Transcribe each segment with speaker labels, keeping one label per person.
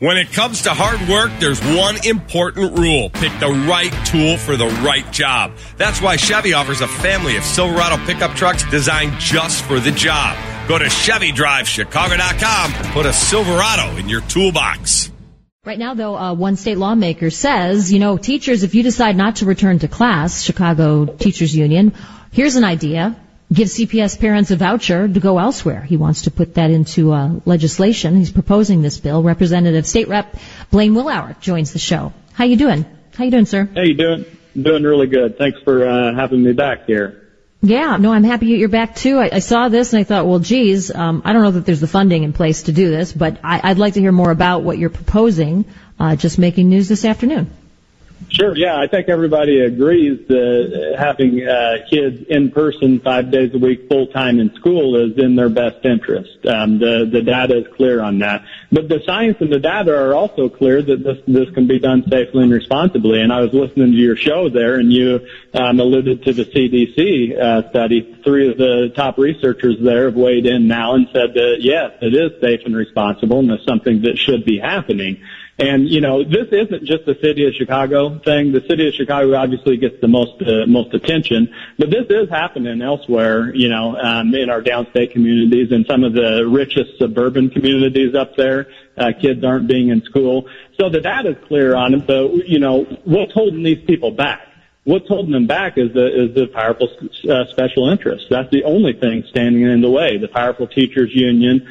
Speaker 1: When it comes to hard work, there's one important rule. Pick the right tool for the right job. That's why Chevy offers a family of Silverado pickup trucks designed just for the job. Go to ChevyDriveChicago.com and put a Silverado in your toolbox.
Speaker 2: Right now, though, one state lawmaker says, teachers, if you decide not to return to class, Chicago Teachers Union, here's an idea. Give CPS parents a voucher to go elsewhere. He wants to put that into legislation. He's proposing this bill. Representative State Rep Blaine Willauer joins the show. How you doing? How you doing, sir?
Speaker 3: How you doing? Doing really good. Thanks for having me back here.
Speaker 2: Yeah, no, I'm happy you're back too. I saw this and I thought, well, geez, I don't know that there's the funding in place to do this, but I'd like to hear more about what you're proposing. Just making news this afternoon.
Speaker 3: Sure, yeah. I think everybody agrees that having kids in person 5 days a week full-time in school is in their best interest. The data is clear on that. But the science and the data are also clear that this can be done safely and responsibly. And I was listening to your show there, and you alluded to the CDC study. 3 of the top researchers there have weighed in now and said that, yes, it is safe and responsible, and it's something that should be happening. And, this isn't just a city of Chicago thing. The city of Chicago obviously gets the most attention, but this is happening elsewhere, in our downstate communities and some of the richest suburban communities up there. Kids aren't being in school. So the data's clear on it, but, what's holding these people back? What's holding them back is the powerful special interests. That's the only thing standing in the way. The powerful teachers union,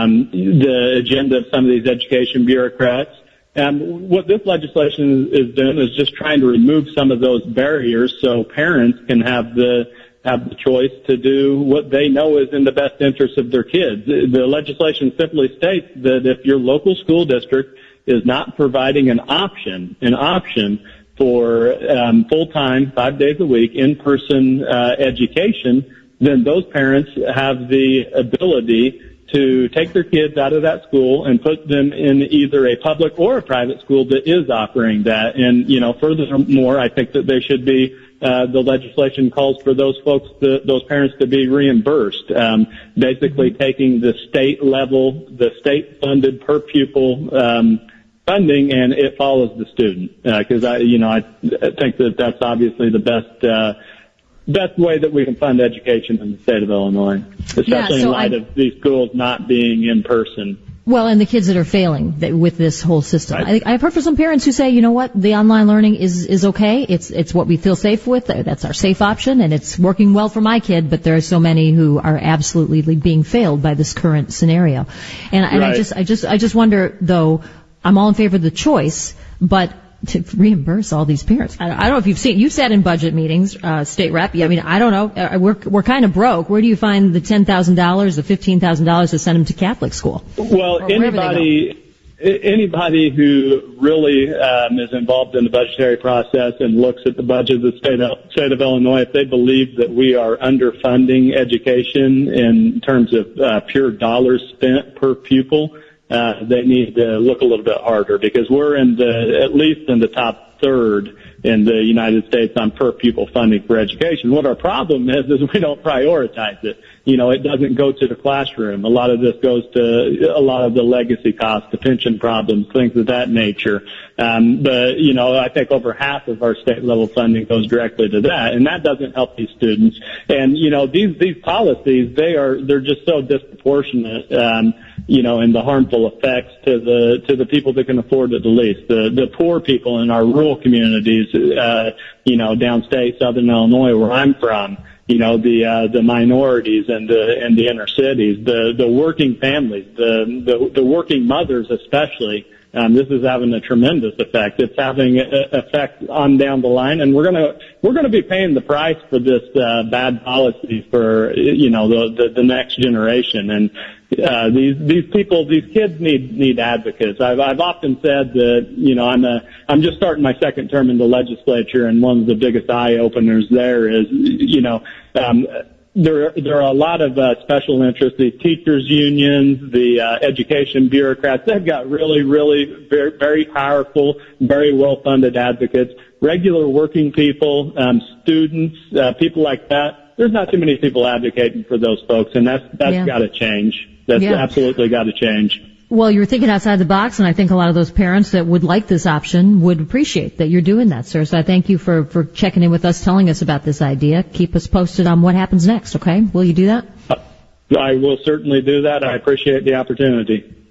Speaker 3: the agenda of some of these education bureaucrats. And what this legislation is doing is just trying to remove some of those barriers so parents can have the choice to do what they know is in the best interest of their kids. The legislation simply states that if your local school district is not providing an option for full-time, 5 days a week, in-person education, then those parents have the ability to take their kids out of that school and put them in either a public or a private school that is offering that. And, furthermore, I think that they should be, the legislation calls for those parents to be reimbursed, basically taking the state-funded per pupil, funding, and it follows the student. Cause I think that that's obviously the best way that we can fund education in the state of Illinois, especially in light of these schools not being in person.
Speaker 2: Well, and the kids that are failing with this whole system.
Speaker 3: Right.
Speaker 2: I've heard from some parents who say, you know what, the online learning is okay. It's what we feel safe with. That's our safe option, and it's working well for my kid. But there are so many who are absolutely being failed by this current scenario. And
Speaker 3: Right.
Speaker 2: I just wonder, though, I'm all in favor of the choice, but to reimburse all these parents. I don't know if you've sat in budget meetings, state rep. I mean, I don't know. We're kind of broke. Where do you find the $10,000, the $15,000 to send them to Catholic school?
Speaker 3: Well, anybody who really is involved in the budgetary process and looks at the budget of the state of Illinois, if they believe that we are underfunding education in terms of pure dollars spent per pupil, they need to look a little bit harder, because we're at least in the top third in the United States on per pupil funding for education. What our problem is we don't prioritize it. It doesn't go to the classroom. A lot of this goes to a lot of the legacy costs, the pension problems, things of that nature. But I think over half of our state level funding goes directly to that, and that doesn't help these students. And, these policies, they're just so disproportionate, and the harmful effects to the people that can afford it the least. The poor people in our rural communities, downstate Southern Illinois, where I'm from, the minorities and the inner cities, the working families, the working mothers especially. This is having a tremendous effect. It's having an effect on down the line, and we're gonna be paying the price for this bad policy for the next generation. And these kids need advocates. I've often said that I'm just starting my second term in the legislature, and one of the biggest eye openers there is there are a lot of special interests, the teachers unions, the education bureaucrats. They've got really, really very, very powerful, very well-funded advocates, regular working people, students, people like that. There's not too many people advocating for those folks, and that's got to change. That's absolutely got to change.
Speaker 2: Well, you're thinking outside the box, and I think a lot of those parents that would like this option would appreciate that you're doing that, sir. So I thank you for checking in with us, telling us about this idea. Keep us posted on what happens next, okay? Will you do that?
Speaker 3: I will certainly do that. I appreciate the opportunity.